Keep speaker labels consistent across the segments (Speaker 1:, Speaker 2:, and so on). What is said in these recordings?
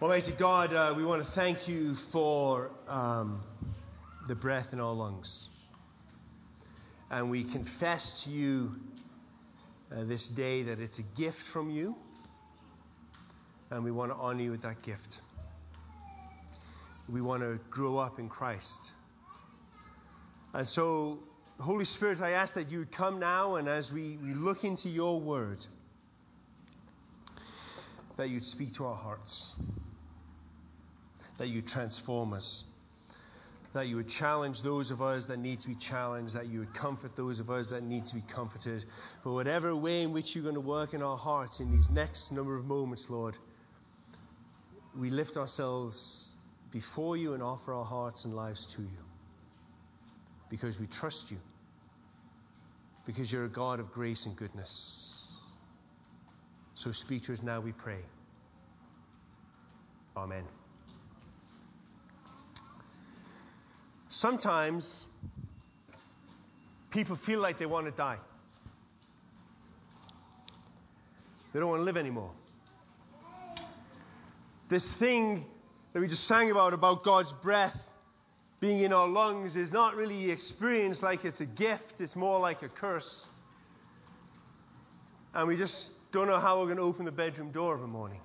Speaker 1: Almighty God, we want to thank you for the breath in our lungs. And we confess to you this day that it's a gift from you. And we want to honor you with that gift. We want to grow up in Christ. And so, Holy Spirit, I ask that you would come now, and as we look into your word, that you'd speak to our hearts, that you'd transform us, that you would challenge those of us that need to be challenged, that you would comfort those of us that need to be comforted. For whatever way in which you're going to work in our hearts in these next number of moments, Lord, we lift ourselves before you and offer our hearts and lives to you, because we trust you, because you're a God of grace and goodness. So speak to us now, we pray. Amen. Sometimes people feel like they want to die. They don't want to live anymore. This thing that we just sang about God's breath being in our lungs, is not really experienced like it's a gift. It's more like a curse. And we just don't know how we're going to open the bedroom door of a morning.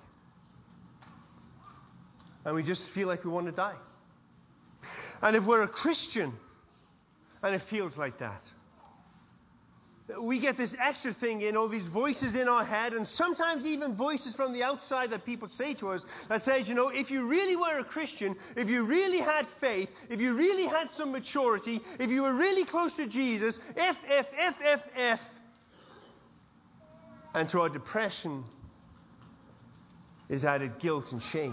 Speaker 1: And we just feel like we want to die. And if we're a Christian, and it feels like that, we get this extra thing, these voices in our head, and sometimes even voices from the outside that people say to us that says, if you really were a Christian, if you really had faith, if you really had some maturity, if you were really close to Jesus, if. And to our depression is added guilt and shame.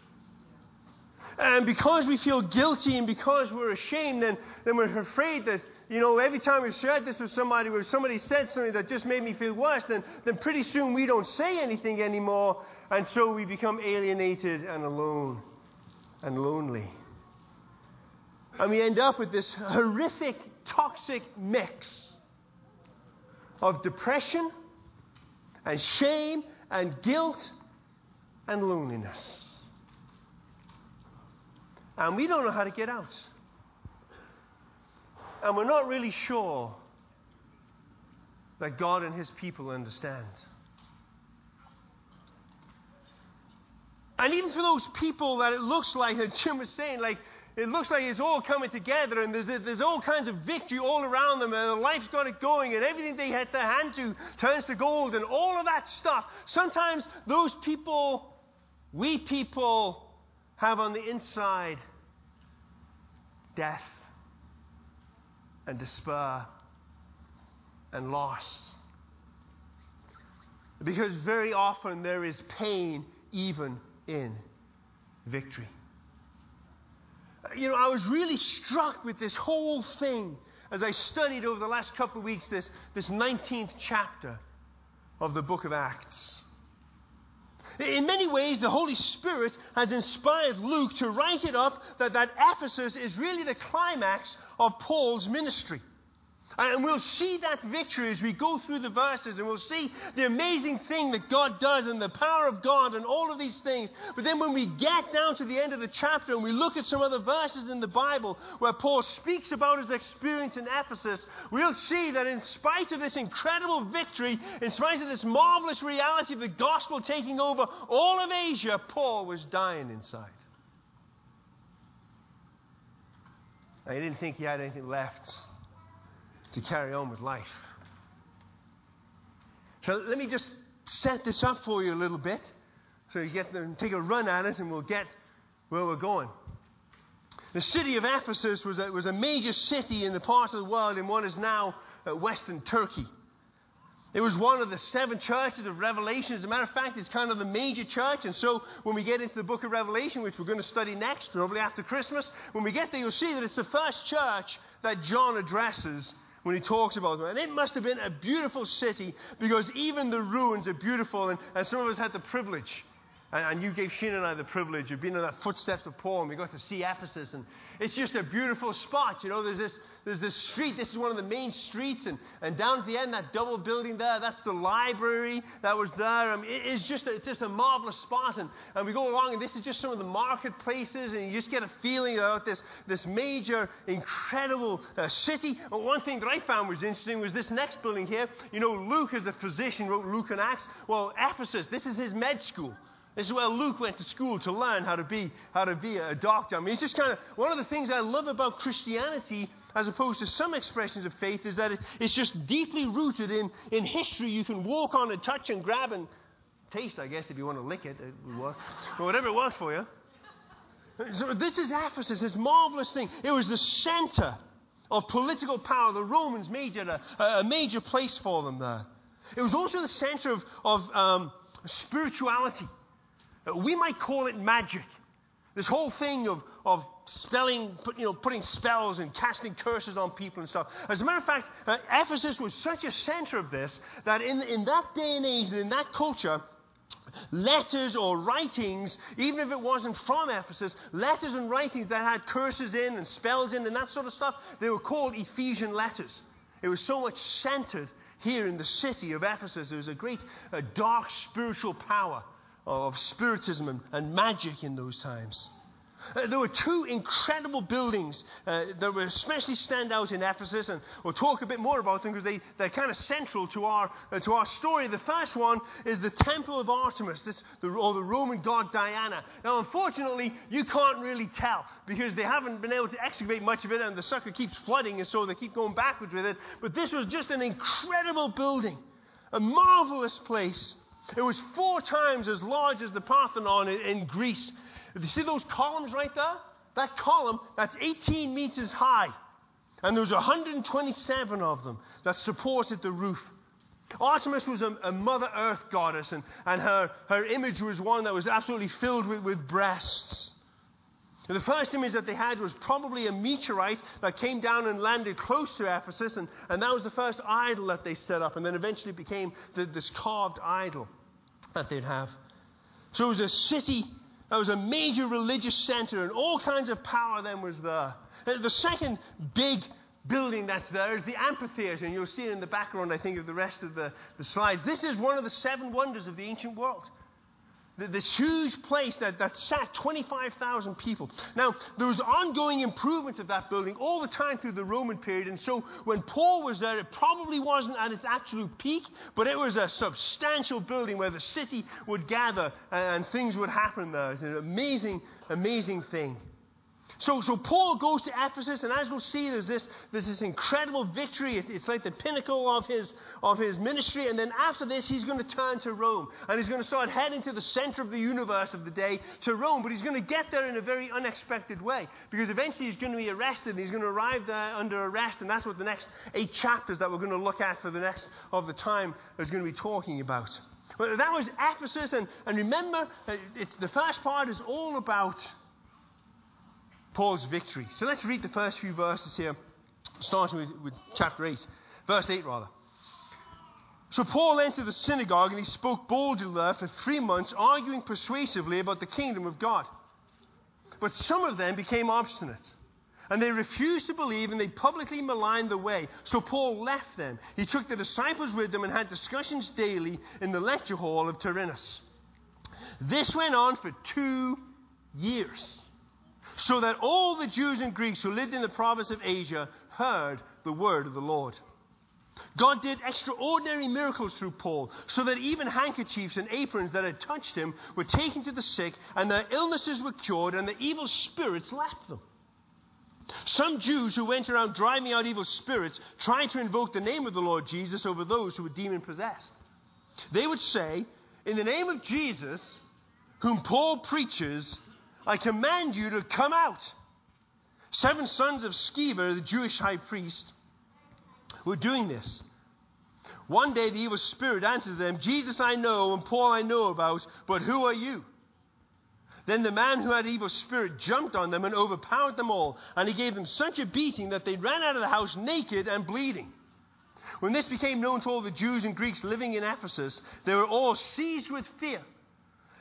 Speaker 1: And because we feel guilty and because we're ashamed, then we're afraid that, every time we've shared this with somebody, where somebody said something that just made me feel worse, then pretty soon we don't say anything anymore. And so we become alienated and alone and lonely. And we end up with this horrific, toxic mix of depression and shame and guilt and loneliness. And we don't know how to get out. And we're not really sure that God and His people understand. And even for those people that it looks like, that Jim was saying, it looks like it's all coming together and there's all kinds of victory all around them and their life's got it going and everything they had their hand to turns to gold and all of that stuff. Sometimes those people, we people, have on the inside death and despair and loss. Because very often there is pain even in victory. I was really struck with this whole thing as I studied over the last couple of weeks this 19th chapter of the book of Acts. In many ways, the Holy Spirit has inspired Luke to write it up that Ephesus is really the climax of Paul's ministry. And we'll see that victory as we go through the verses, and we'll see the amazing thing that God does and the power of God and all of these things. But then when we get down to the end of the chapter and we look at some other verses in the Bible where Paul speaks about his experience in Ephesus, we'll see that in spite of this incredible victory, in spite of this marvelous reality of the gospel taking over all of Asia, Paul was dying inside. And he didn't think he had anything left to carry on with life. So let me just set this up for you a little bit so you take a run at it and we'll get where we're going. The city of Ephesus was a major city in the part of the world in what is now Western Turkey. It was one of the 7 churches of Revelation. As a matter of fact, it's kind of the major church. And so when we get into the book of Revelation, which we're going to study next, probably after Christmas, when we get there, you'll see that it's the first church that John addresses when he talks about them. And it must have been a beautiful city, because even the ruins are beautiful. And some of us had the privilege And you gave Sheena and I the privilege of being in the footsteps of Paul, and we got to see Ephesus. And it's just a beautiful spot. You know, there's this street. This is one of the main streets. And down at the end, that double building there, that's the library that was there. It's just a marvelous spot. And we go along, and this is just some of the marketplaces. And you just get a feeling about this major, incredible city. But one thing that I found was interesting was this next building here. You know, Luke, as a physician, wrote Luke and Acts. Well, Ephesus, this is his med school. This is where Luke went to school to learn how to be a doctor. I mean, it's just kind of one of the things I love about Christianity, as opposed to some expressions of faith, is that it's just deeply rooted in history. You can walk on and touch and grab and taste, I guess, if you want to lick it. It would work. Or whatever it was for you. So this is Ephesus, this marvelous thing. It was the center of political power. The Romans made it a major place for them there. It was also the center of spirituality. We might call it magic. This whole thing of spelling, putting spells and casting curses on people and stuff. As a matter of fact, Ephesus was such a center of this that in that day and age and in that culture, letters or writings, even if it wasn't from Ephesus, letters and writings that had curses in and spells in and that sort of stuff, they were called Ephesian letters. It was so much centered here in the city of Ephesus. There was a great dark spiritual power of spiritism and magic in those times. There were two incredible buildings that were especially stand out in Ephesus, and we'll talk a bit more about them because they're kind of central to our story. The first one is the Temple of Artemis, or the Roman god Diana. Now, unfortunately, you can't really tell because they haven't been able to excavate much of it, and the sucker keeps flooding, and so they keep going backwards with it. But this was just an incredible building, a marvelous place. It was 4 times as large as the Parthenon in Greece. You see those columns right there? That column, that's 18 meters high. And there was 127 of them that supported the roof. Artemis was a Mother Earth goddess, and her image was one that was absolutely filled with breasts. The first image that they had was probably a meteorite that came down and landed close to Ephesus, and that was the first idol that they set up, and then eventually it became this carved idol that they'd have. So it was a city that was a major religious center, and all kinds of power then was there. The second big building that's there is the amphitheater, and you'll see it in the background, I think, of the rest of the slides. This is one of the 7 wonders of the ancient world. This huge place that sat 25,000 people. Now, there was ongoing improvement of that building all the time through the Roman period, and so when Paul was there, it probably wasn't at its absolute peak, but it was a substantial building where the city would gather and things would happen there. It's an amazing, amazing thing. So Paul goes to Ephesus, and as we'll see, there's this incredible victory. It's like the pinnacle of his ministry. And then after this, he's going to turn to Rome, and he's going to start heading to the center of the universe of the day, to Rome. But he's going to get there in a very unexpected way, because eventually he's going to be arrested, and he's going to arrive there under arrest, and that's what the next 8 chapters that we're going to look at for the rest of the time is going to be talking about. Well, that was Ephesus, and remember, the first part is all about Paul's victory. So let's read the first few verses here, starting with chapter 8. Verse 8, rather. So Paul entered the synagogue, and he spoke boldly there for 3 months, arguing persuasively about the kingdom of God. But some of them became obstinate, and they refused to believe, and they publicly maligned the way. So Paul left them. He took the disciples with him and had discussions daily in the lecture hall of Tyrannus. This went on for 2 years. So that all the Jews and Greeks who lived in the province of Asia heard the word of the Lord. God did extraordinary miracles through Paul, so that even handkerchiefs and aprons that had touched him were taken to the sick, and their illnesses were cured, and the evil spirits left them. Some Jews who went around driving out evil spirits tried to invoke the name of the Lord Jesus over those who were demon-possessed. They would say, "In the name of Jesus, whom Paul preaches, I command you to come out." 7 sons of Sceva, the Jewish high priest, were doing this. One day the evil spirit answered them, "Jesus I know, and Paul I know about, but who are you?" Then the man who had evil spirit jumped on them and overpowered them all, and he gave them such a beating that they ran out of the house naked and bleeding. When this became known to all the Jews and Greeks living in Ephesus, they were all seized with fear.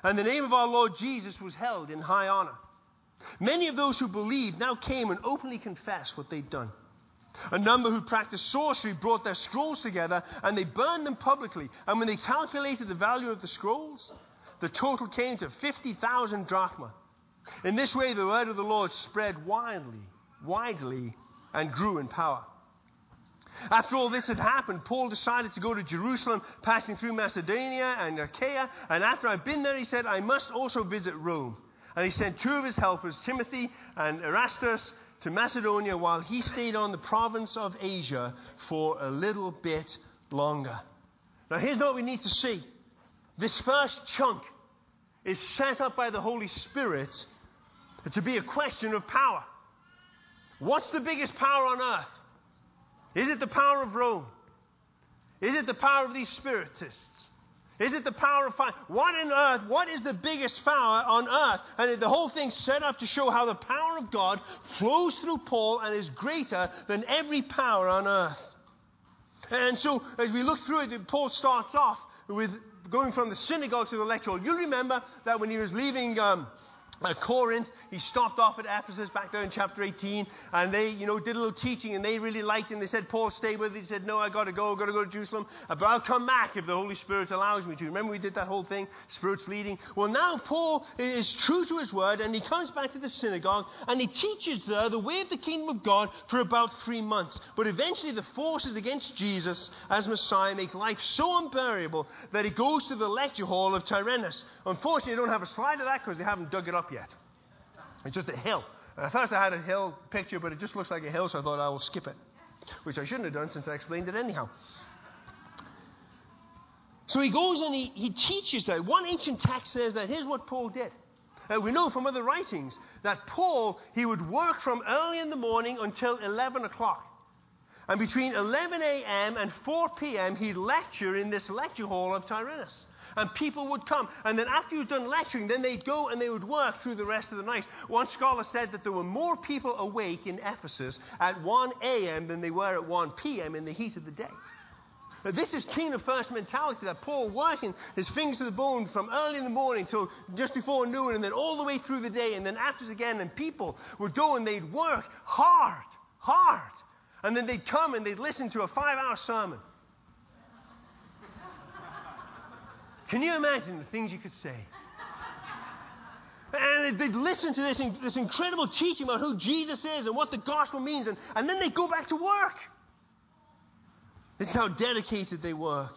Speaker 1: and the name of our Lord Jesus was held in high honor. Many of those who believed now came and openly confessed what they'd done. A number who practiced sorcery brought their scrolls together, and they burned them publicly. And when they calculated the value of the scrolls, the total came to 50,000 drachma. In this way, the word of the Lord spread widely, and grew in power. After all this had happened, Paul decided to go to Jerusalem, passing through Macedonia and Achaia. And after I'd been there, he said, I must also visit Rome. And he sent 2 of his helpers, Timothy and Erastus, to Macedonia while he stayed on the province of Asia for a little bit longer. Now here's what we need to see. This first chunk is set up by the Holy Spirit to be a question of power. What's the biggest power on earth? Is it the power of Rome? Is it the power of these spiritists? Is it the power of fire? What on earth? What is the biggest power on earth? And the whole thing's set up to show how the power of God flows through Paul and is greater than every power on earth. And so, as we look through it, Paul starts off with going from the synagogue to the lecture hall. You'll remember that when he was leaving Corinth, he stopped off at Ephesus back there in chapter 18, and they, did a little teaching, and they really liked it, and they said, Paul, stay with us. He said, no, I've got to go to Jerusalem, but I'll come back if the Holy Spirit allows me to. Remember we did that whole thing, Spirit's leading? Well, now Paul is true to his word, and he comes back to the synagogue, and he teaches there the way of the kingdom of God for about 3 months. But eventually the forces against Jesus as Messiah make life so unbearable that he goes to the lecture hall of Tyrannus. Unfortunately, I don't have a slide of that because they haven't dug it up yet. It's just a hill. And I thought I had a hill picture, but it just looks like a hill, so I thought I will skip it. Which I shouldn't have done since I explained it anyhow. So he goes and he teaches that. One ancient text says that here's what Paul did. We know from other writings that Paul, he would work from early in the morning until 11 o'clock. And between 11 a.m. and 4 p.m., he'd lecture in this lecture hall of Tyrannus. And people would come. And then after he was done lecturing, then they'd go and they would work through the rest of the night. One scholar said that there were more people awake in Ephesus at 1 a.m. than they were at 1 p.m. in the heat of the day. Now, this is kingdom first mentality, that Paul working his fingers to the bone from early in the morning till just before noon, and then all the way through the day, and then afterwards again, and people would go and they'd work hard. And then they'd come and they'd listen to a 5-hour sermon. Can you imagine the things you could say? And they'd listen to this incredible teaching about who Jesus is and what the gospel means, and then they'd go back to work. This is how dedicated they work.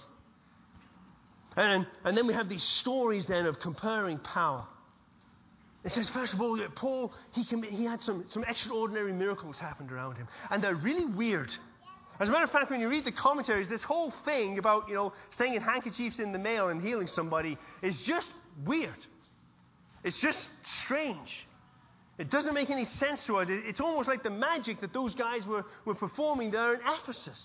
Speaker 1: And then we have these stories then of comparing power. It says, first of all, Paul, he had some extraordinary miracles happened around him. And they're really weird. As a matter of fact, when you read the commentaries, this whole thing about, staying handkerchiefs in the mail and healing somebody is just weird. It's just strange. It doesn't make any sense to us. It's almost like the magic that those guys were performing there in Ephesus.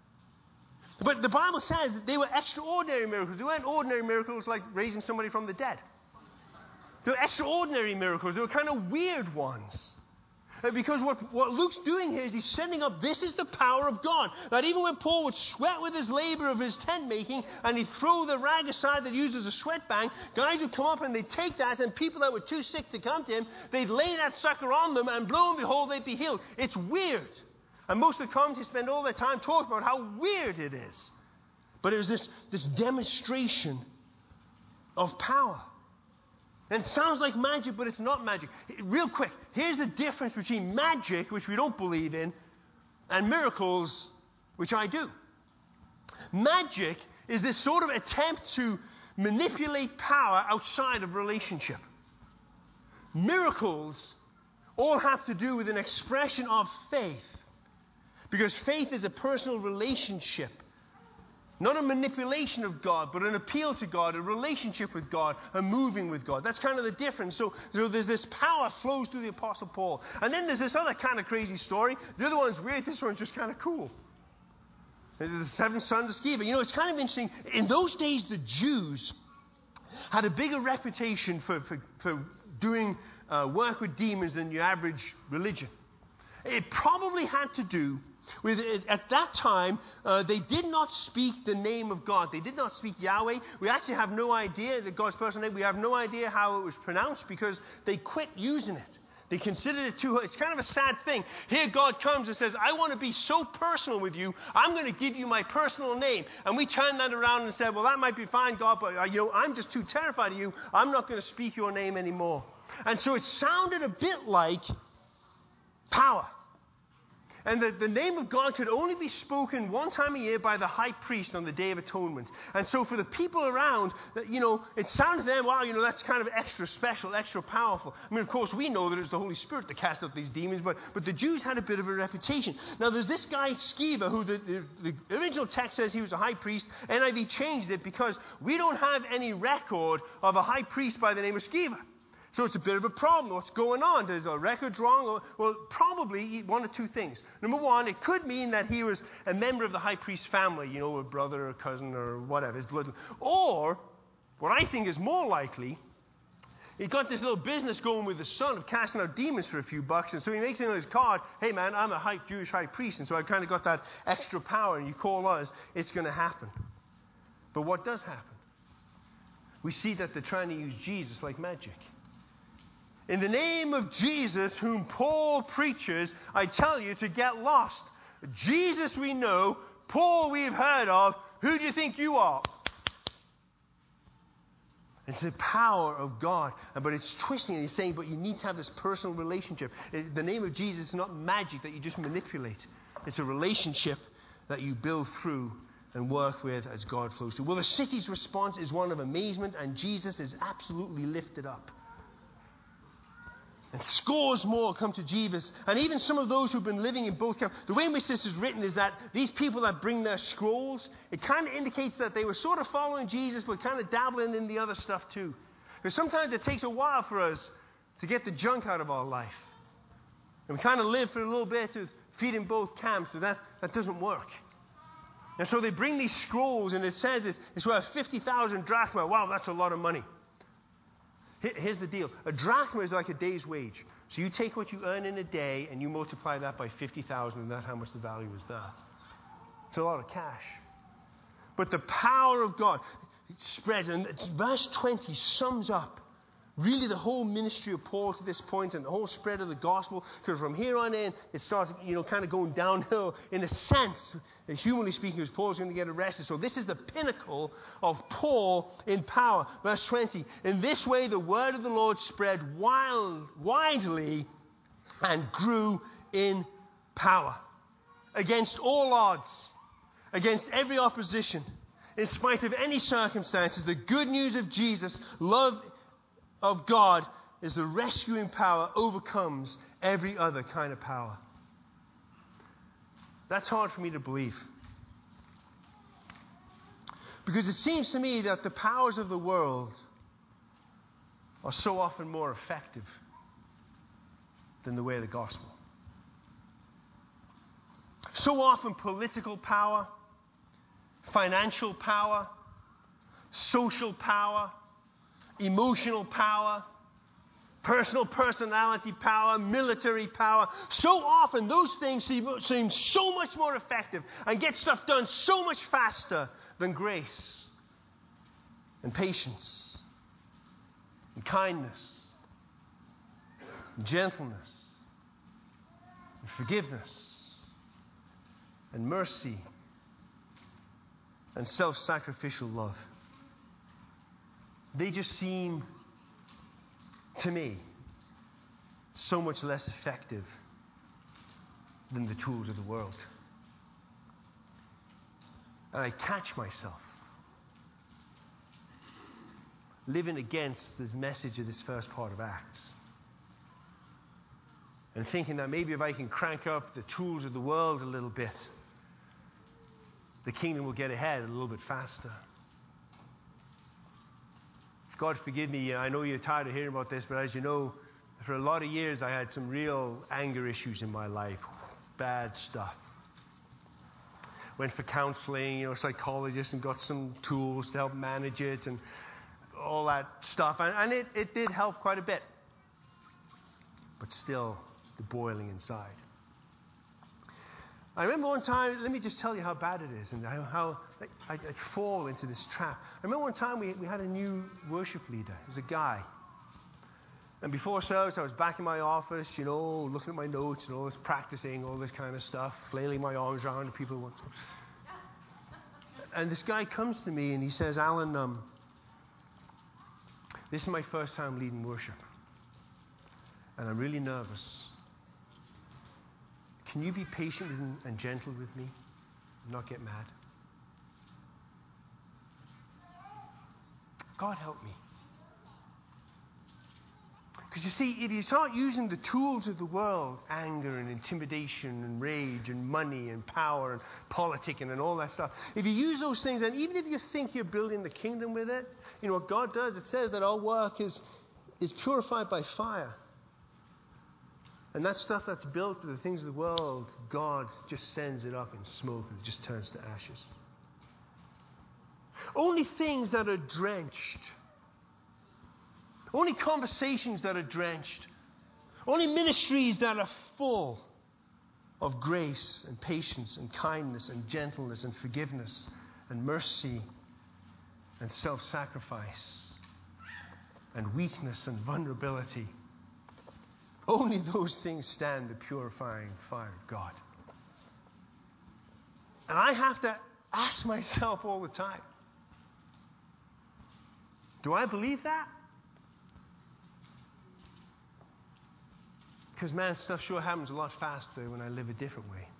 Speaker 1: But the Bible says that they were extraordinary miracles. They weren't ordinary miracles like raising somebody from the dead. They were extraordinary miracles. They were kind of weird ones. Because what Luke's doing here is he's setting up, this is the power of God. That even when Paul would sweat with his labor of his tent making, and he'd throw the rag aside that he used as a sweat bank, guys would come up and they'd take that, and people that were too sick to come to him, they'd lay that sucker on them, and lo and behold, they'd be healed. It's weird. And most of the commentators spend all their time talking about how weird it is. But it was this demonstration of power. And it sounds like magic, but it's not magic. Real quick, here's the difference between magic, which we don't believe in, and miracles, which I do. Magic is this sort of attempt to manipulate power outside of relationship. Miracles all have to do with an expression of faith. Because faith is a personal relationship. Not a manipulation of God, but an appeal to God, a relationship with God, a moving with God. That's kind of the difference. So there's this power flows through the Apostle Paul. And then there's this other kind of crazy story. The other one's weird. This one's just kind of cool. The 7 sons of Sceva. It's kind of interesting. In those days, the Jews had a bigger reputation for doing work with demons than your average religion. It probably had to do At that time, they did not speak the name of God. They did not speak Yahweh. We actually have no idea that God's personal name. We have no idea how it was pronounced because they quit using it. They considered it too. It's kind of a sad thing. Here God comes and says, I want to be so personal with you. I'm going to give you my personal name. And we turned that around and said, well, that might be fine, God, but I'm just too terrified of you. I'm not going to speak your name anymore. And so it sounded a bit like power. And the name of God could only be spoken one time a year by the high priest on the Day of Atonement. And so for the people around, it sounded to them, wow, that's kind of extra special, extra powerful. I mean, of course, we know that it's the Holy Spirit that cast out these demons, but the Jews had a bit of a reputation. Now, there's this guy, Sceva, who the original text says he was a high priest. NIV changed it because we don't have any record of a high priest by the name of Sceva. So it's a bit of a problem. What's going on? There's a record wrong? Well, probably one of two things. Number one, it could mean that he was a member of the high priest's family, a brother or a cousin or whatever, his blood. Or, what I think is more likely, he got this little business going with his son of casting out demons for a few bucks, and so he makes it on his card, hey man, I'm a Jewish high priest, and so I've kind of got that extra power, and you call us, it's going to happen. But what does happen? We see that they're trying to use Jesus like magic. In the name of Jesus, whom Paul preaches, I tell you to get lost. Jesus we know, Paul we've heard of. Who do you think you are? It's the power of God. But it's twisting and he's saying, but you need to have this personal relationship. The name of Jesus is not magic that you just manipulate. It's a relationship that you build through and work with as God flows through. Well, the city's response is one of amazement, and Jesus is absolutely lifted up. And scores more come to Jesus. And even some of those who've been living in both camps. The way in which this is written is that these people that bring their scrolls, it kind of indicates that they were sort of following Jesus, but kind of dabbling in the other stuff too. Because sometimes it takes a while for us to get the junk out of our life. And we kind of live for a little bit to feed in both camps, but that doesn't work. And so they bring these scrolls, and it says it's worth 50,000 drachma. Wow, that's a lot of money. Here's the deal. A drachma is like a day's wage. So you take what you earn in a day and you multiply that by 50,000, and that's how much the value is there. It's a lot of cash. But the power of God spreads. And verse 20 sums up really the whole ministry of Paul to this point and the whole spread of the gospel. Because from here on in, it starts, kind of going downhill in a sense, humanly speaking, as Paul's going to get arrested. So this is the pinnacle of Paul in power. Verse 20. In this way, the word of the Lord spread widely and grew in power. Against all odds, against every opposition, in spite of any circumstances, the good news of Jesus, love of God, is the rescuing power overcomes every other kind of power. That's hard for me to believe. Because it seems to me that the powers of the world are so often more effective than the way of the gospel. So often political power, financial power, social power, emotional power, personal personality power, military power. So often those things seem so much more effective and get stuff done so much faster than grace and patience and kindness and gentleness and forgiveness and mercy and self-sacrificial love. They just seem, to me, so much less effective than the tools of the world. And I catch myself living against this message of this first part of Acts. And thinking that maybe if I can crank up the tools of the world a little bit, the kingdom will get ahead a little bit faster. God forgive me, I know you're tired of hearing about this, but as you know, for a lot of years I had some real anger issues in my life. Bad stuff. Went for counseling, psychologist, and got some tools to help manage it and all that stuff. And it did help quite a bit. But still, the boiling inside. I remember one time, let me just tell you how bad it is and how I fall into this trap. I remember one time we had a new worship leader. It was a guy. And before service, I was back in my office, looking at my notes and all this, practicing all this kind of stuff, flailing my arms around and people. And this guy comes to me and he says, Alan, this is my first time leading worship. And I'm really nervous. Can you be patient and gentle with me and not get mad? God help me. Because you see, if you start using the tools of the world, anger and intimidation and rage and money and power and politicking and all that stuff, if you use those things, and even if you think you're building the kingdom with it, what God does, it says that our work is purified by fire. And that stuff that's built with the things of the world, God just sends it up in smoke and it just turns to ashes. Only things that are drenched, only conversations that are drenched, only ministries that are full of grace and patience and kindness and gentleness and forgiveness and mercy and self-sacrifice and weakness and vulnerability. Only those things stand the purifying fire of God. And I have to ask myself all the time, do I believe that? Because, man, stuff sure happens a lot faster when I live a different way.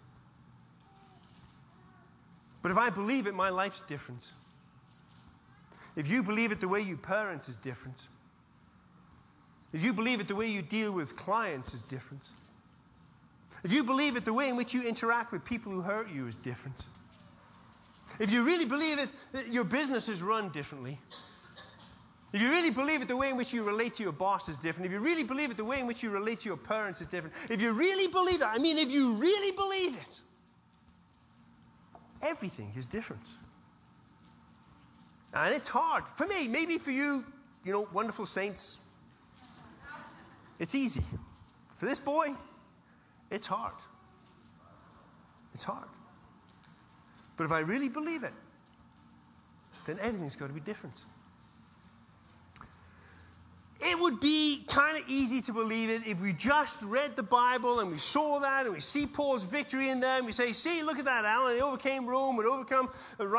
Speaker 1: But if I believe it, my life's different. If you believe it, the way you parent is different. If you believe it, the way you deal with clients is different. If you believe it, the way in which you interact with people who hurt you is different. If you really believe it, your business is run differently. If you really believe it, the way in which you relate to your boss is different. If you really believe it, the way in which you relate to your parents is different. If you really believe it, if you really believe it, everything is different. And it's hard. For me, maybe for you, wonderful saints, it's easy. For this boy, it's hard. It's hard. But if I really believe it, then everything's got to be different. It would be kind of easy to believe it if we just read the Bible and we saw that and we see Paul's victory in there and we say, see, look at that, Alan, he overcame Rome, it overcome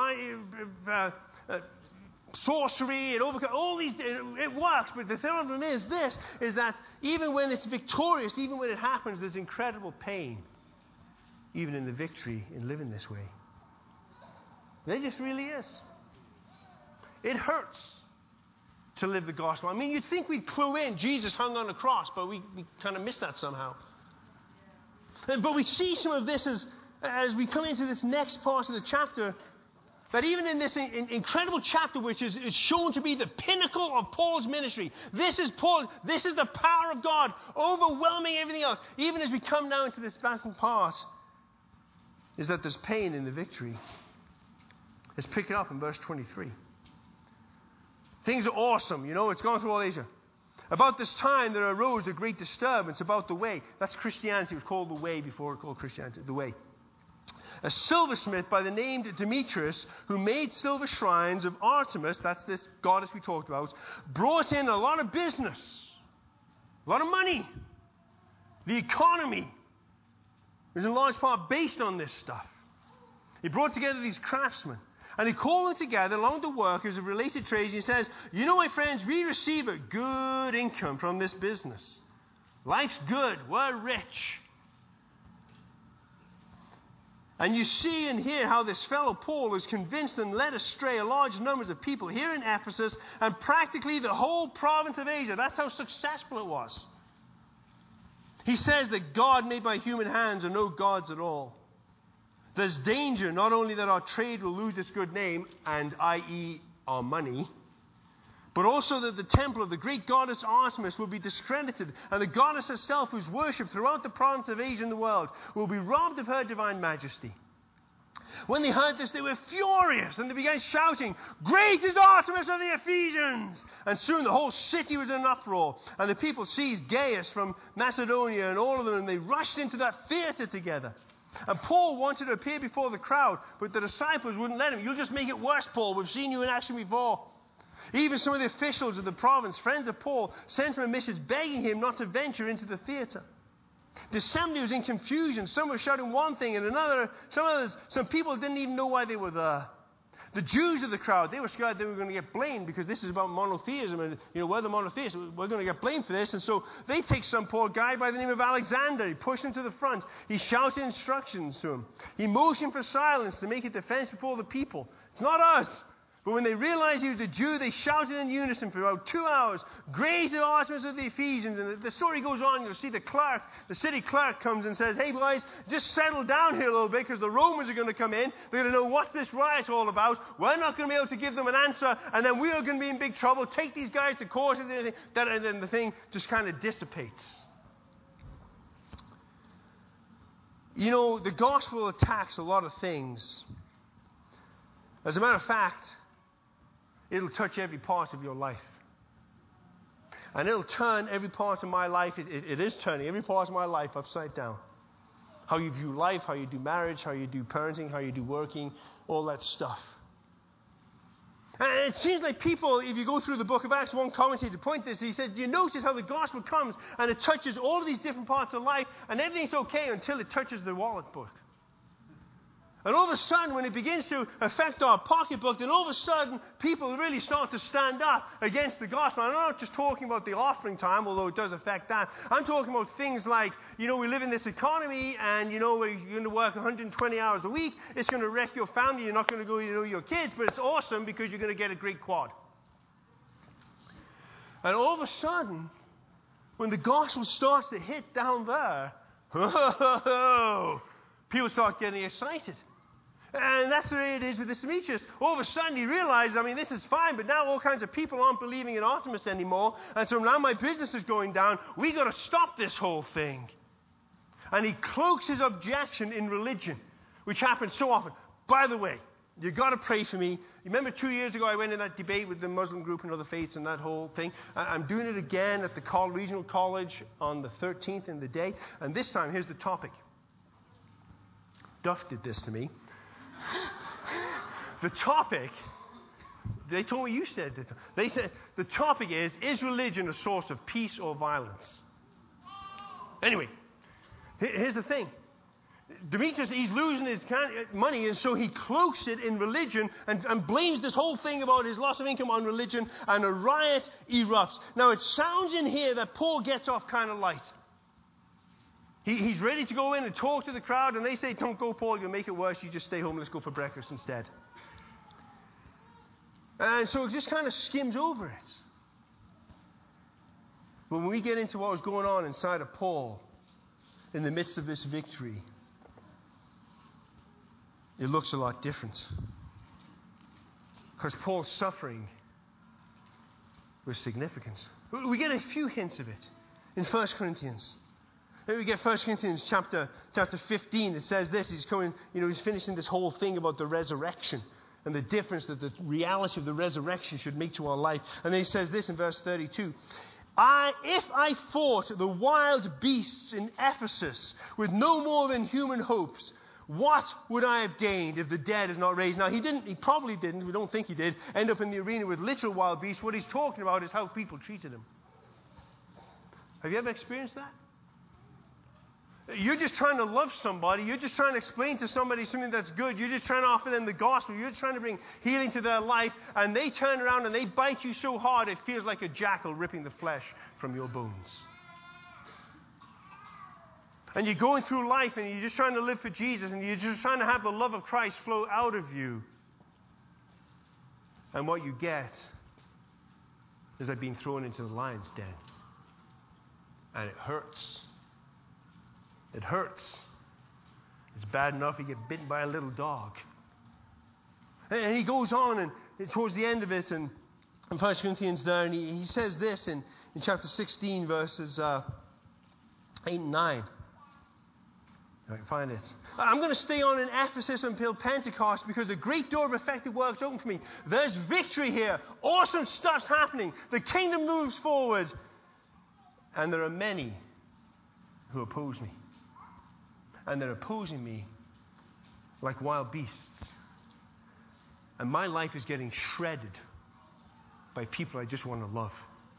Speaker 1: sorcery, it overcome all these, it works. But the problem is that even when it's victorious, even when it happens, there's incredible pain, even in the victory in living this way. There just really is. It hurts to live the gospel. You'd think we'd clue in Jesus hung on the cross, but we kind of missed that somehow. But we see some of this as we come into this next part of the chapter, that even in this incredible chapter, which is shown to be the pinnacle of Paul's ministry, this is the power of God overwhelming everything else. Even as we come now into this battle part, is that there's pain in the victory. Let's pick it up in verse 23. Things are awesome, it's gone through all Asia. About this time there arose a great disturbance about the way. That's Christianity. It was called the way before it was called Christianity. The way. A silversmith by the name Demetrius, who made silver shrines of Artemis, that's this goddess we talked about, brought in a lot of business, a lot of money. The economy was in large part based on this stuff. He brought together these craftsmen. And he called them together along the workers of related trades. And he says, my friends, we receive a good income from this business. Life's good. We're rich. And you see and hear how this fellow Paul has convinced and led astray a large numbers of people here in Ephesus and practically the whole province of Asia. That's how successful it was. He says that God made by human hands are no gods at all. There's danger not only that our trade will lose its good name, and i.e. our money, but also that the temple of the great goddess Artemis will be discredited, and the goddess herself, who's worshipped throughout the province of Asia and the world, will be robbed of her divine majesty. When they heard this, they were furious, and they began shouting, "Great is Artemis of the Ephesians!" And soon the whole city was in an uproar, and the people seized Gaius from Macedonia and all of them, and they rushed into that theater together. And Paul wanted to appear before the crowd, but the disciples wouldn't let him. You'll just make it worse, Paul. We've seen you in action before. Even some of the officials of the province, friends of Paul, sent him a message begging him not to venture into the theater. The assembly was in confusion. Some were shouting one thing and another. Some people didn't even know why they were there. The Jews of the crowd, they were scared they were going to get blamed because this is about monotheism. And, we're the monotheists. We're going to get blamed for this. And so they take some poor guy by the name of Alexander. He pushed him to the front. He shouted instructions to him. He motioned for silence to make a defense before the people. It's not us. But when they realized he was a Jew, they shouted in unison for about 2 hours, "Grace to Artemis of the Ephesians." And the story goes on. You'll see the city clerk comes and says, "Hey, boys, just settle down here a little bit because the Romans are going to come in. They're going to know what's this riot all about. We're not going to be able to give them an answer, and then we are going to be in big trouble. Take these guys to court." And then the thing just kind of dissipates. The gospel attacks a lot of things. As a matter of fact, it'll touch every part of your life. And it'll turn every part of my life, it is turning every part of my life upside down. How you view life, how you do marriage, how you do parenting, how you do working, all that stuff. And it seems like people, if you go through the book of Acts, one commentator pointed this, he said, you notice how the gospel comes and it touches all of these different parts of life and everything's okay until it touches the wallet book. And all of a sudden, when it begins to affect our pocketbook, then all of a sudden, people really start to stand up against the gospel. And I'm not just talking about the offering time, although it does affect that. I'm talking about things like, we live in this economy, and, you're going to work 120 hours a week. It's going to wreck your family. You're not going to go, your kids, but it's awesome because you're going to get a great quad. And all of a sudden, when the gospel starts to hit down there, people start getting excited. And that's the way it is with this Demetrius. All of a sudden he realized, this is fine, but now all kinds of people aren't believing in Artemis anymore. And so now my business is going down. We got to stop this whole thing. And he cloaks his objection in religion, which happens so often. By the way, you got to pray for me. You remember 2 years ago I went in that debate with the Muslim group and other faiths and that whole thing. I'm doing it again at the Regional College on the 13th in the day. And this time, here's the topic. Duff did this to me. The topic, they told me you said that. They said, the topic is religion a source of peace or violence? Anyway, here's the thing. Demetrius, he's losing his money, and so he cloaks it in religion and blames this whole thing about his loss of income on religion, and a riot erupts. Now, it sounds in here that Paul gets off kind of light. He's ready to go in and talk to the crowd, and they say, "Don't go, Paul, you'll make it worse. You just stay home. Let's go for breakfast instead." And so it just kind of skims over it. But when we get into what was going on inside of Paul in the midst of this victory, it looks a lot different. Because Paul's suffering was significant. We get a few hints of it in 1 Corinthians. We get 1 Corinthians chapter 15. It says this. He's finishing this whole thing about the resurrection and the difference that the reality of the resurrection should make to our life. And then he says this in verse 32. If I fought the wild beasts in Ephesus with no more than human hopes, what would I have gained if the dead is not raised? Now, he probably didn't, we don't think he did, end up in the arena with literal wild beasts. What he's talking about is how people treated him. Have you ever experienced that? You're just trying to love somebody. You're just trying to explain to somebody something that's good. You're just trying to offer them the gospel. You're trying to bring healing to their life. And they turn around and they bite you so hard it feels like a jackal ripping the flesh from your bones. And you're going through life and you're just trying to live for Jesus. And you're just trying to have the love of Christ flow out of you. And what you get is like being thrown into the lion's den. And it hurts. It hurts. It's bad enough you get bitten by a little dog. And he goes on, and towards the end of it, and in 1 Corinthians there, and he says this in chapter 16, verses 8 and 9. I can find it. I'm going to stay on in Ephesus until Pentecost because a great door of effective works open for me. There's victory here. Awesome stuff's happening. The kingdom moves forward. And there are many who oppose me. and they're opposing me like wild beasts. And my life is getting shredded by people I just want to love.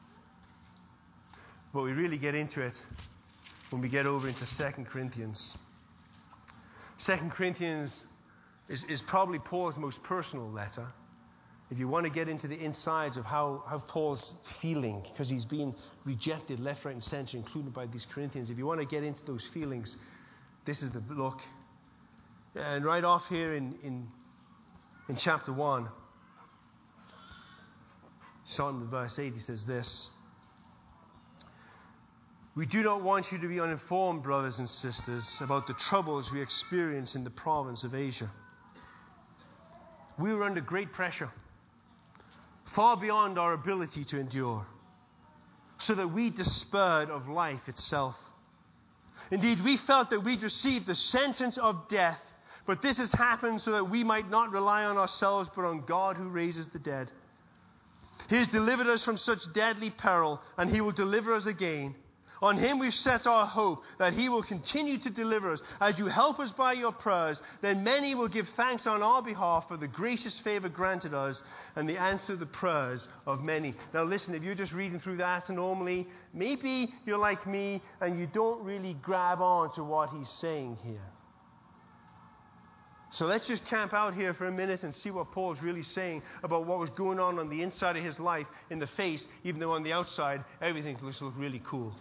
Speaker 1: But we really get into it when we get over into 2 Corinthians. 2 Corinthians is probably Paul's most personal letter. If you want to get into the insides of how Paul's feeling, because he's been rejected left, right, and center, including by these Corinthians. If you want to get into those feelings, this is the book. And right off here in chapter 1, starting with verse 8, he says this: "We do not want you to be uninformed, brothers and sisters, about the troubles we experience in the province of Asia. We were under great pressure, far beyond our ability to endure, so that we despaired of life itself. Indeed, we felt that we'd received the sentence of death, but this has happened so that we might not rely on ourselves, but on God who raises the dead. He has delivered us from such deadly peril, and He will deliver us again. On Him we've set our hope that He will continue to deliver us. As you help us by your prayers, then many will give thanks on our behalf for the gracious favor granted us and the answer to the prayers of many." Now listen, if you're just reading through that normally, maybe you're like me and you don't really grab on to what he's saying here. So let's just camp out here for a minute and see what Paul's really saying about what was going on the inside of his life in the face, even though on the outside everything looks really cool.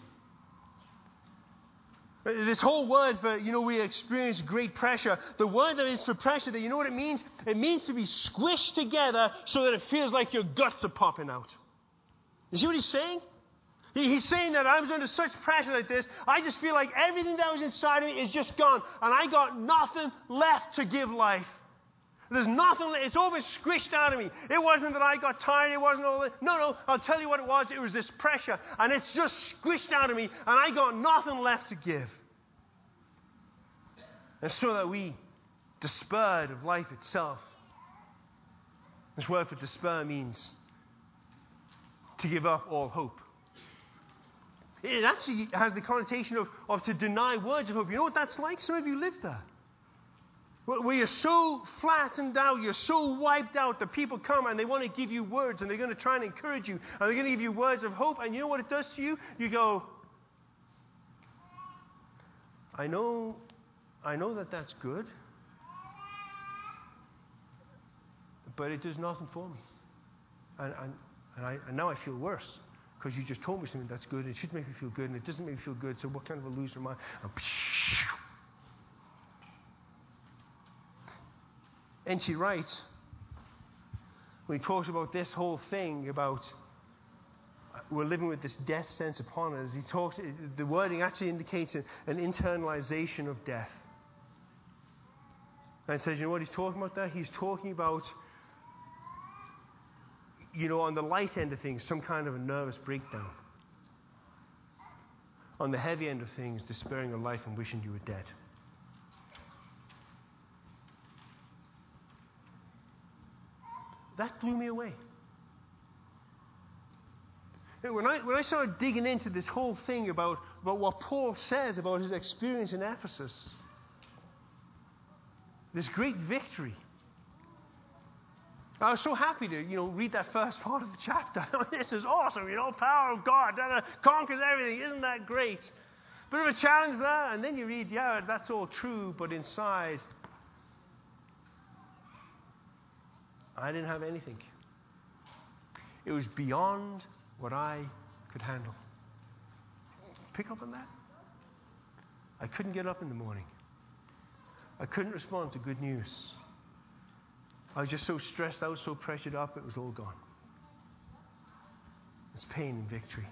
Speaker 1: This whole word for, we experience great pressure. The word that is for pressure, that you know what it means? It means to be squished together so that it feels like your guts are popping out. You see what he's saying? He's saying that I was under such pressure like this, I just feel like everything that was inside of me is just gone, and I got nothing left to give life. There's nothing, it's all been squished out of me. It wasn't that I got tired, it wasn't all that. No, I'll tell you what it was this pressure, and it's just squished out of me, and I got nothing left to give. And so that we despaired of life itself. This word for despair means to give up all hope. It actually has the connotation of to deny words of hope. You know what that's like? Some of you live there. Where you're so flattened out, you're so wiped out that people come and they want to give you words and they're going to try and encourage you and they're going to give you words of hope, and you know what it does to you? You go, I know that that's good, but it does nothing for me. And now I feel worse because you just told me something that's good and it should make me feel good and it doesn't make me feel good, so what kind of a loser am I? N.T. Wright, when he talks about this whole thing about we're living with this death sense upon us, the wording actually indicates an internalization of death. And it says, you know what he's talking about there? He's talking about, on the light end of things, some kind of a nervous breakdown. On the heavy end of things, despairing of life and wishing you were dead. That blew me away. And when I started digging into this whole thing about what Paul says about his experience in Ephesus, this great victory, I was so happy to, read that first part of the chapter. This is awesome, power of God that conquers everything. Isn't that great? Bit of a challenge there, and then you read, yeah, that's all true, but inside, I didn't have anything. It was beyond what I could handle. Pick up on that? I couldn't get up in the morning. I couldn't respond to good news. I was just so stressed out, so pressured up, it was all gone. It's pain and victory.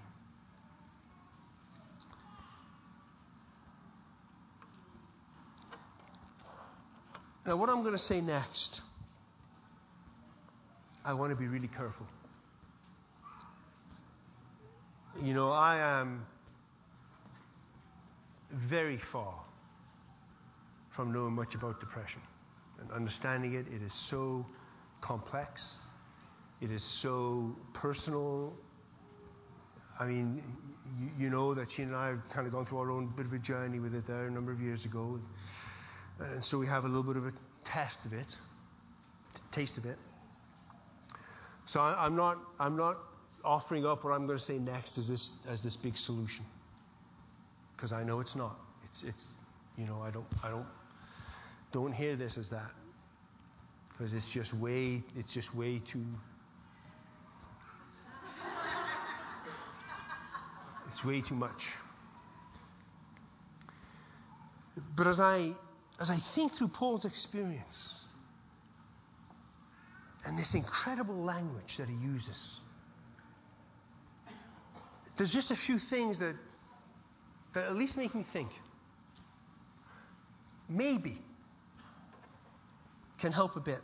Speaker 1: Now, what I'm going to say next, I want to be really careful. I am very far from knowing much about depression and understanding it. It is so complex. It is so personal. I mean, you know that she and I have kind of gone through our own bit of a journey with it there a number of years ago. And so we have a little bit of a taste of it. So I'm not offering up what I'm going to say next as this big solution, because I know it's not. It's I don't hear this as that, because it's just way too. It's way too much. But as I think through Paul's experience and this incredible language that he uses, there's just a few things that at least make me think. Maybe can help a bit.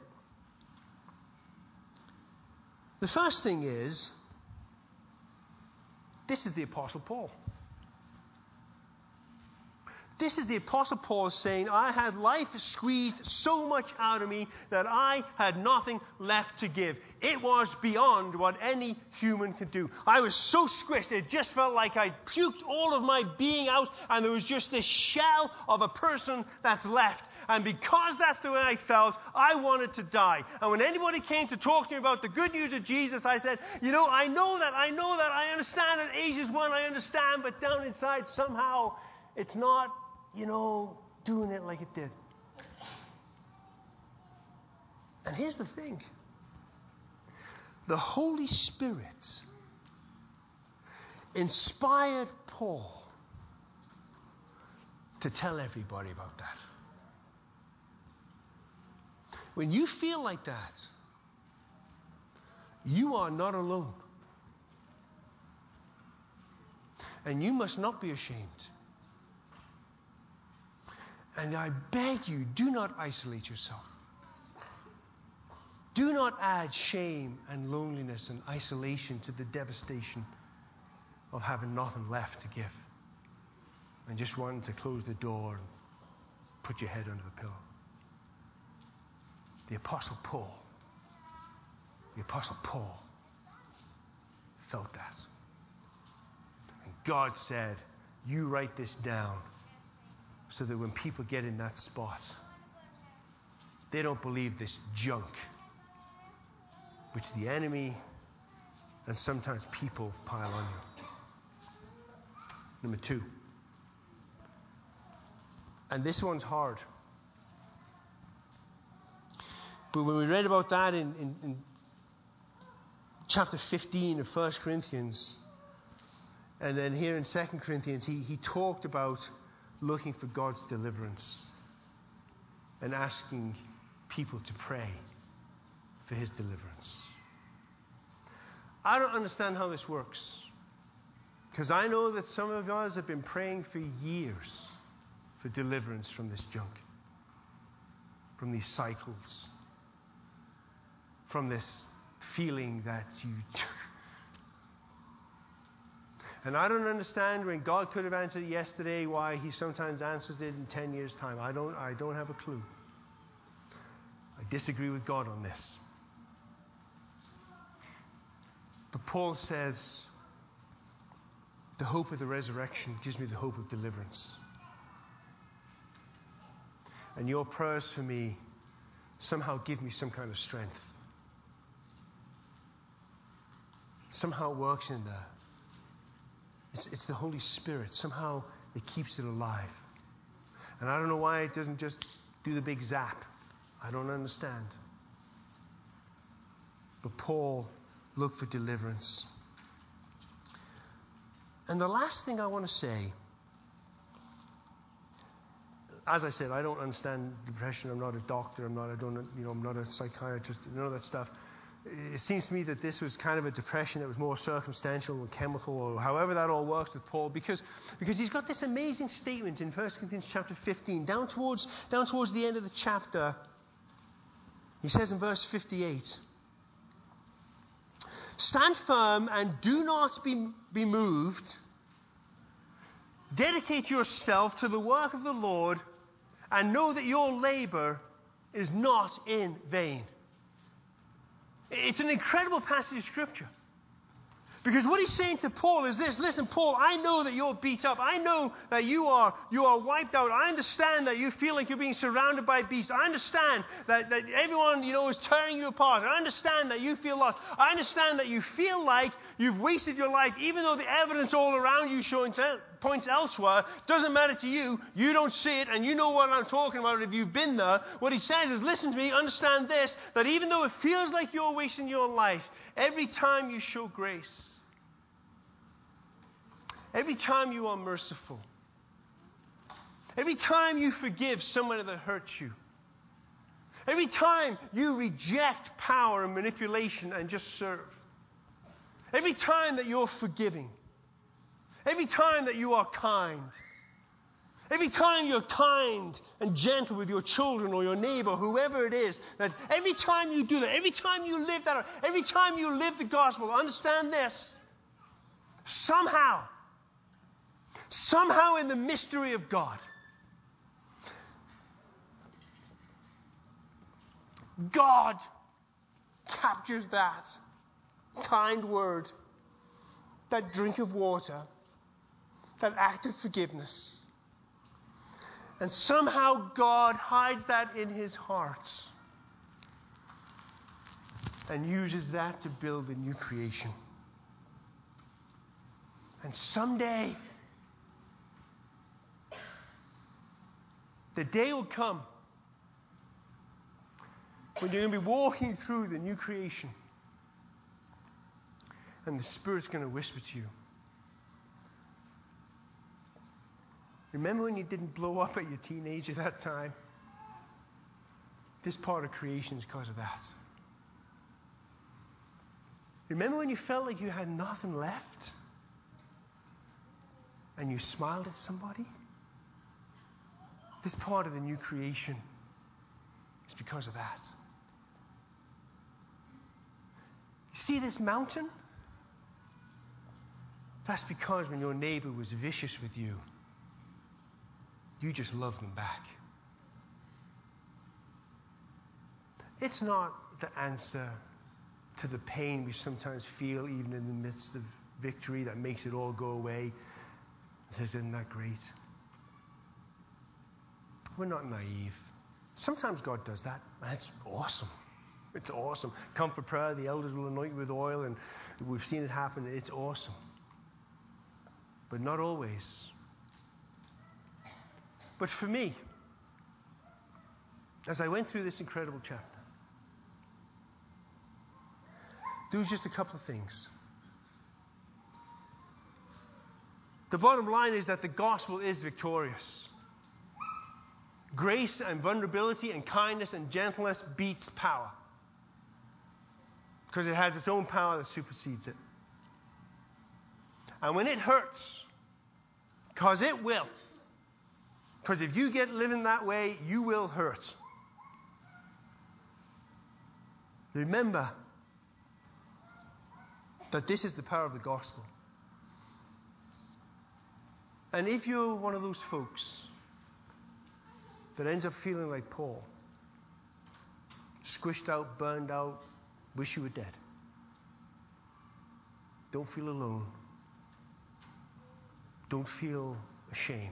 Speaker 1: The first thing is, this is the Apostle Paul. This is the Apostle Paul saying, I had life squeezed so much out of me that I had nothing left to give. It was beyond what any human could do. I was so squished, it just felt like I puked all of my being out, and there was just this shell of a person that's left. And because that's the way I felt, I wanted to die. And when anybody came to talk to me about the good news of Jesus, I said, I know that, I understand that age is one, I understand, but down inside somehow it's not, doing it like it did. And here's the thing. The Holy Spirit inspired Paul to tell everybody about that. When you feel like that, you are not alone. And you must not be ashamed. And I beg you, do not isolate yourself. Do not add shame and loneliness and isolation to the devastation of having nothing left to give and just wanting to close the door and put your head under the pillow. The Apostle Paul felt that. And God said, you write this down so that when people get in that spot, they don't believe this junk, which the enemy and sometimes people pile on you. Number 2. And this one's hard. But when we read about that in chapter 15 of 1 Corinthians, and then here in 2 Corinthians, he talked about looking for God's deliverance and asking people to pray for his deliverance. I don't understand how this works, because I know that some of us have been praying for years for deliverance from this junk, from these cycles, from this feeling that you... And I don't understand, when God could have answered it yesterday, why he sometimes answers it in 10 years' time. I don't have a clue. I disagree with God on this. But Paul says, the hope of the resurrection gives me the hope of deliverance. And your prayers for me somehow give me some kind of strength. Somehow it works in there. It's the Holy Spirit. Somehow it keeps it alive. And I don't know why it doesn't just do the big zap. I don't understand. But Paul looked for deliverance. And the last thing I want to say, as I said, I don't understand depression. I'm not a doctor. I'm not a psychiatrist. None of that stuff. It seems to me that this was kind of a depression that was more circumstantial and chemical, or however that all works with Paul, because he's got this amazing statement in 1 Corinthians chapter 15, down towards the end of the chapter. He says in verse 58, stand firm and do not be moved. Dedicate yourself to the work of the Lord, and know that your labor is not in vain. It's an incredible passage of Scripture. Because what he's saying to Paul is this: listen, Paul, I know that you're beat up. I know that you are wiped out. I understand that you feel like you're being surrounded by beasts. I understand that everyone, is tearing you apart. I understand that you feel lost. I understand that you feel like you've wasted your life, even though the evidence all around you points elsewhere. Doesn't matter to you. You don't see it, and you know what I'm talking about if you've been there. What he says is, listen to me, understand this, that even though it feels like you're wasting your life, every time you show grace, every time you are merciful, every time you forgive somebody that hurts you, every time you reject power and manipulation and just serve, every time that you're forgiving, every time that you are kind, every time you're kind and gentle with your children or your neighbor, whoever it is, that every time you do that, every time you live that out, every time you live the gospel, understand this: somehow in the mystery of God, God captures that kind word, that drink of water, that act of forgiveness, and somehow God hides that in his heart and uses that to build a new creation. And someday, the day will come when you're going to be walking through the new creation, and the Spirit's going to whisper to you, remember when you didn't blow up at your teenager that time? This part of creation is because of that. Remember when you felt like you had nothing left and you smiled at somebody? This part of the new creation is because of that. You see this mountain? That's because when your neighbor was vicious with you, you just loved them back. It's not the answer to the pain we sometimes feel even in the midst of victory that makes it all go away and says, isn't that great? We're not naive. Sometimes God does that, and it's awesome. It's awesome. Come for prayer, the elders will anoint you with oil, and we've seen it happen. It's awesome. But not always. But for me, as I went through this incredible chapter, there was just a couple of things. The bottom line is that the gospel is victorious. Grace and vulnerability and kindness and gentleness beats power, because it has its own power that supersedes it. And when it hurts, because it will, because if you get living that way, you will hurt. Remember that this is the power of the gospel. And if you're one of those folks that ends up feeling like Paul, squished out, burned out, wish you were dead, don't feel alone. Don't feel ashamed.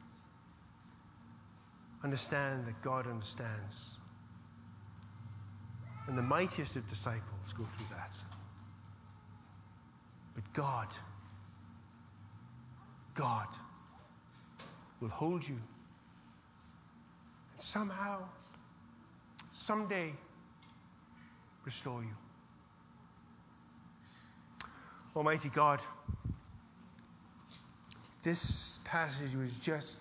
Speaker 1: Understand that God understands. And the mightiest of disciples go through that. But God will hold you. And somehow, someday, restore you. Almighty God, this passage was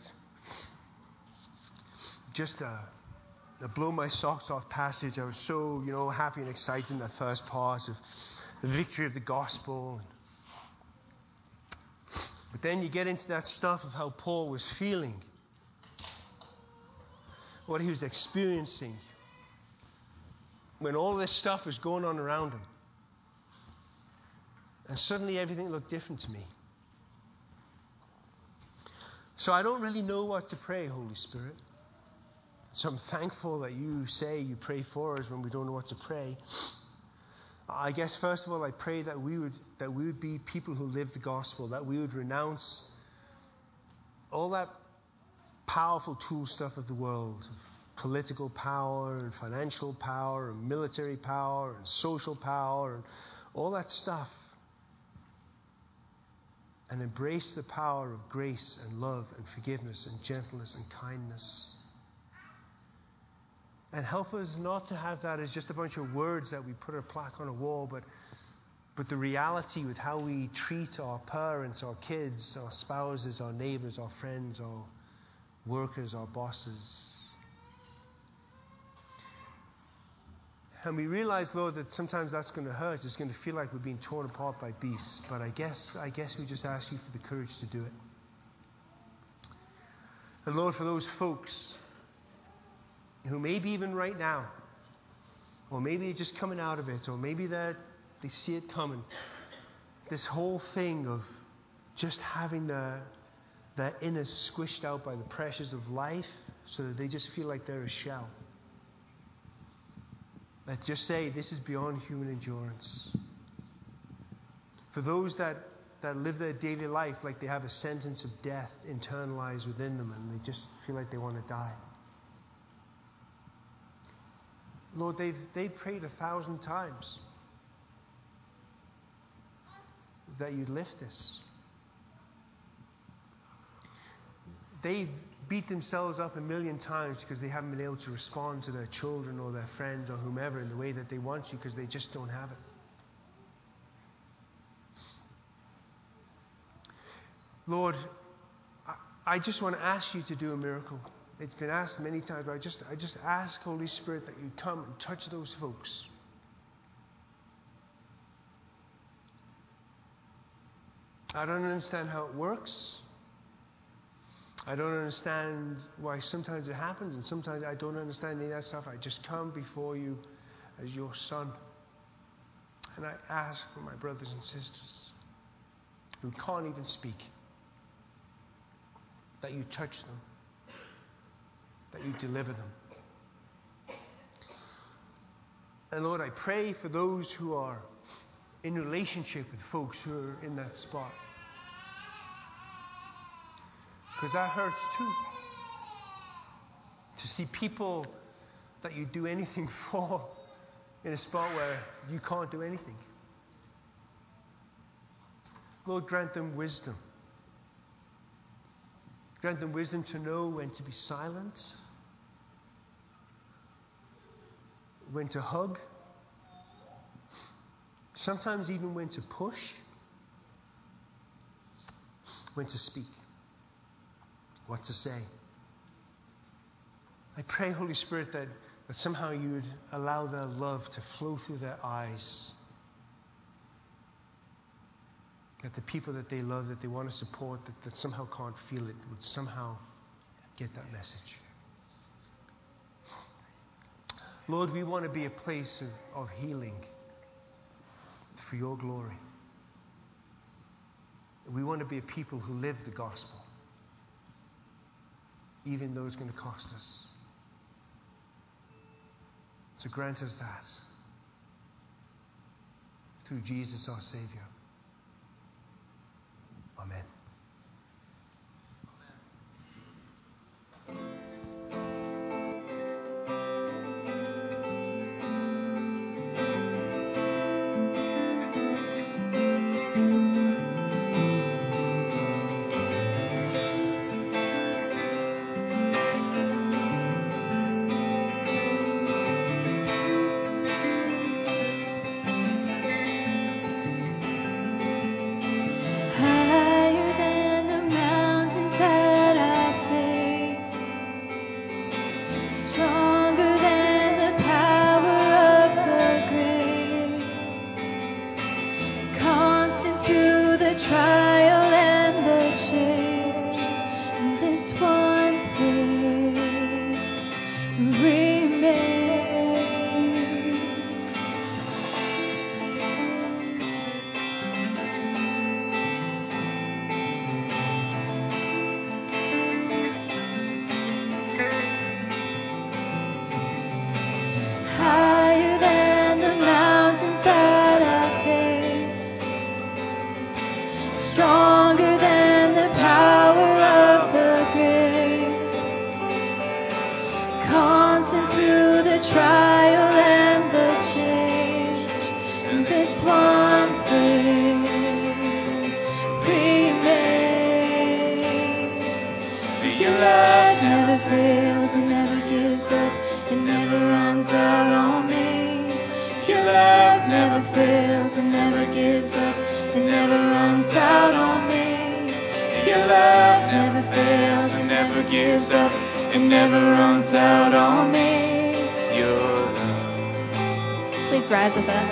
Speaker 1: just a blow my socks off passage. I was so, happy and excited in that first part of the victory of the gospel. But then you get into that stuff of how Paul was feeling, what he was experiencing when all this stuff was going on around him. And suddenly everything looked different to me. So I don't really know what to pray, Holy Spirit. So I'm thankful that you say you pray for us when we don't know what to pray. I guess first of all, I pray that we would be people who live the gospel, that we would renounce all that powerful tool stuff of the world, political power and financial power and military power and social power and all that stuff, and embrace the power of grace and love and forgiveness and gentleness and kindness. And help us not to have that as just a bunch of words that we put a plaque on a wall, but the reality with how we treat our parents, our kids, our spouses, our neighbors, our friends, our workers, our bosses. And we realize, Lord, that sometimes that's going to hurt. It's going to feel like we're being torn apart by beasts. But I guess we just ask you for the courage to do it. And Lord, for those folks who maybe even right now, or maybe just coming out of it, or maybe that they see it coming, this whole thing of just having their inner squished out by the pressures of life so that they just feel like they're a shell. That just say, this is beyond human endurance. For those that live their daily life like they have a sentence of death internalized within them and they just feel like they want to die. Lord, they've prayed 1,000 times that you'd lift this. They beat themselves up 1,000,000 times because they haven't been able to respond to their children or their friends or whomever in the way that they want you because they just don't have it. Lord, I just want to ask you to do a miracle. It's been asked many times, but I just ask, Holy Spirit, that you come and touch those folks. I don't understand how it works. I don't understand why sometimes it happens, and sometimes I don't understand any of that stuff. I just come before you as your son. And I ask for my brothers and sisters who can't even speak, that you touch them, that you deliver them. And Lord, I pray for those who are in relationship with folks who are in that spot. Because that hurts too. To see people that you do anything for in a spot where you can't do anything. Lord, grant them wisdom. Grant them wisdom to know when to be silent, when to hug, sometimes even when to push, when to speak, what to say. I pray, Holy Spirit, that somehow you would allow their love to flow through their eyes. That the people that they love, that they want to support, that somehow can't feel it, would somehow get that message. Lord, we want to be a place of healing for your glory. We want to be a people who live the gospel, even though it's going to cost us. So grant us that through Jesus our Savior. Amen.
Speaker 2: Higher Your love never fails, it never gives up, it never runs out on me. Your love never fails, it never gives up, it never runs out on me. Your love never fails, it never gives up, it never runs out on me. Your love. Please rise with us.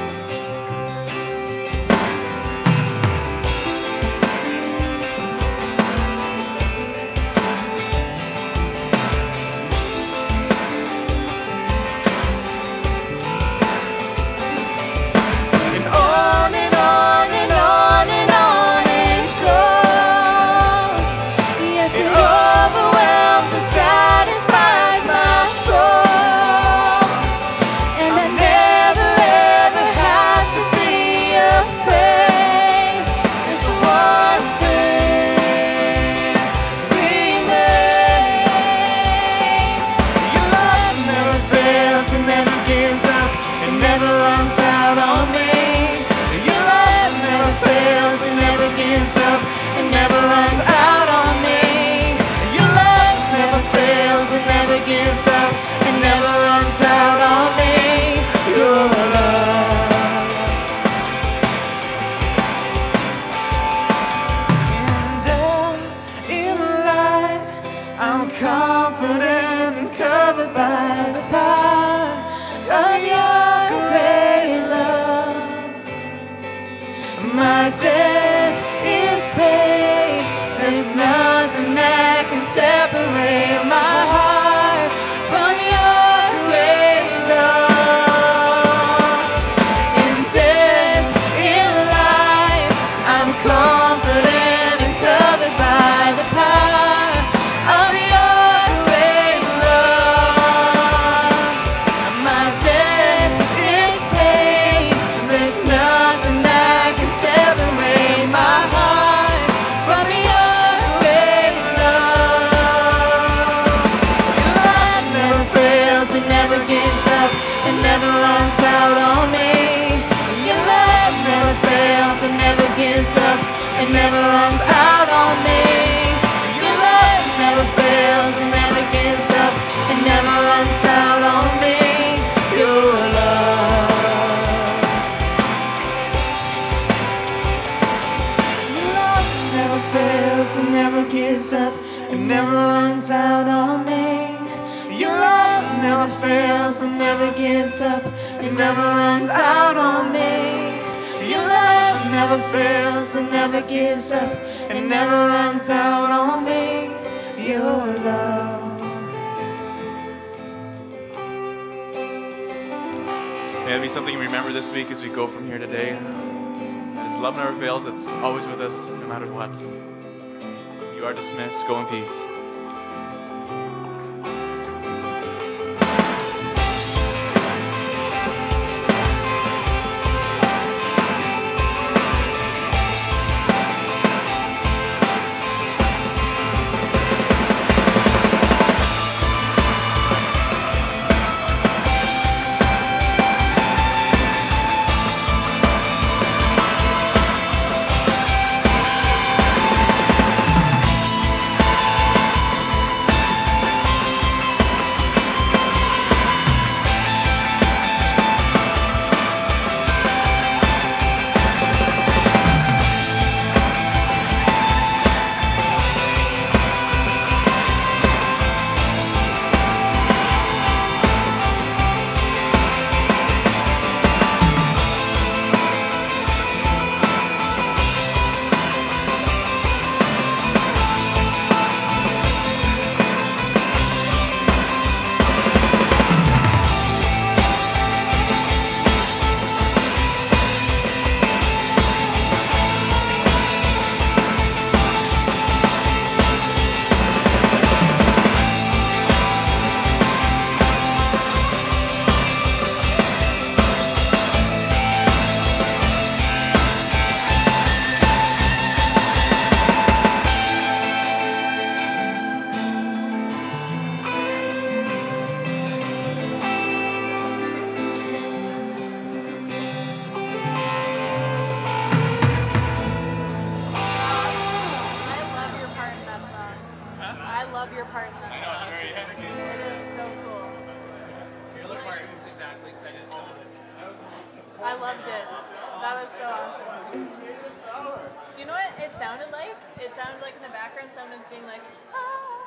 Speaker 3: Dismissed. Go in peace.
Speaker 2: love your part in that.
Speaker 3: I know, it's very
Speaker 2: It is so cool.
Speaker 3: Your other part was exactly because I just saw it.
Speaker 2: I loved it. That was so awesome. Do you know what it sounded like? It sounded like in the background someone's being like, ah.